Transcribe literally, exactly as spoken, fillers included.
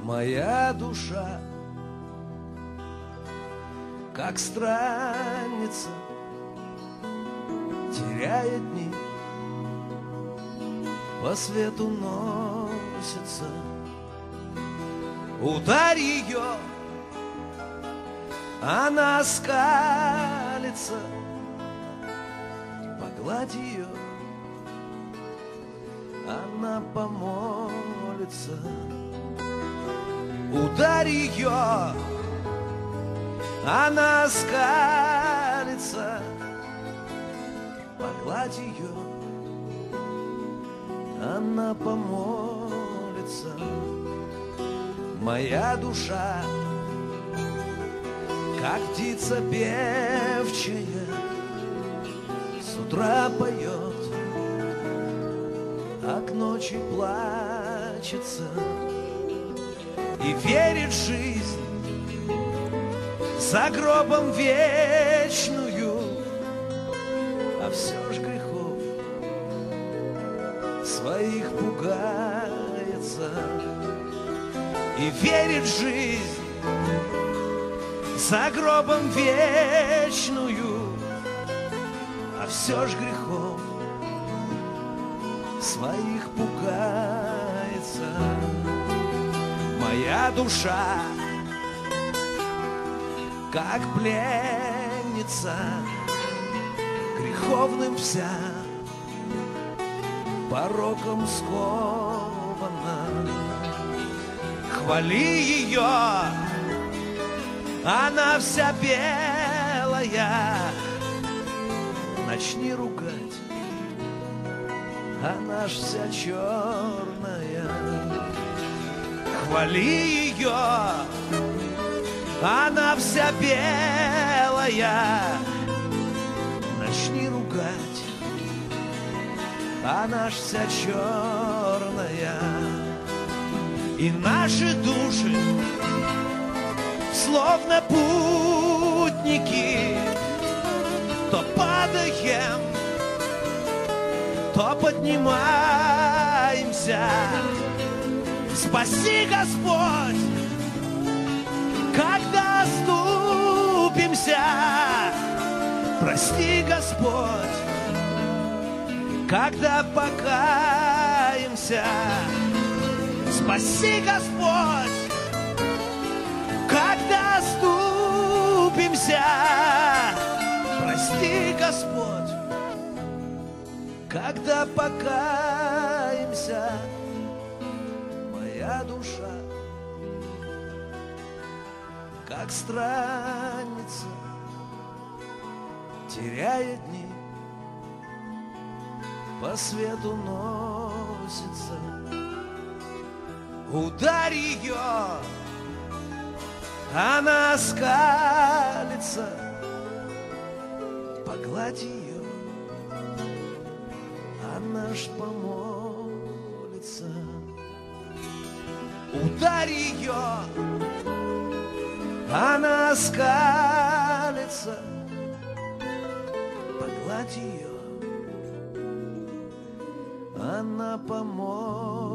Моя душа, как странница, теряет дни, по свету носится. Ударь ее, она скалится, погладь ее, она помолится. Ударь ее, она скалится, погладь ее, она помолится. Моя душа, как птица певчая, с утра поет, а к ночи плачется и верит в жизнь за гробом вечную, а все ж грехов своих пугается и верит в жизнь за гробом вечную, а все ж грехов своих пугается. Моя душа, как пленница, греховным вся, пороком скована. Хвали ее, она вся белая, начни ругать, она ж вся черная. Хвали ее, она вся белая, начни ругать, она ж вся черная. И наши души, словно путники, то падаем, то поднимаемся. Спаси, Господь, когда оступимся. Прости, Господь, когда покаемся. Спаси, Господь, когда оступимся. Прости, Господь, когда покаемся. Моя душа, как странница, теряет дни, по свету носится. Ударь ее, она скалится, погладь ее, она ж помолится. Ударь ее, она скалится, погладь ее, она помолится.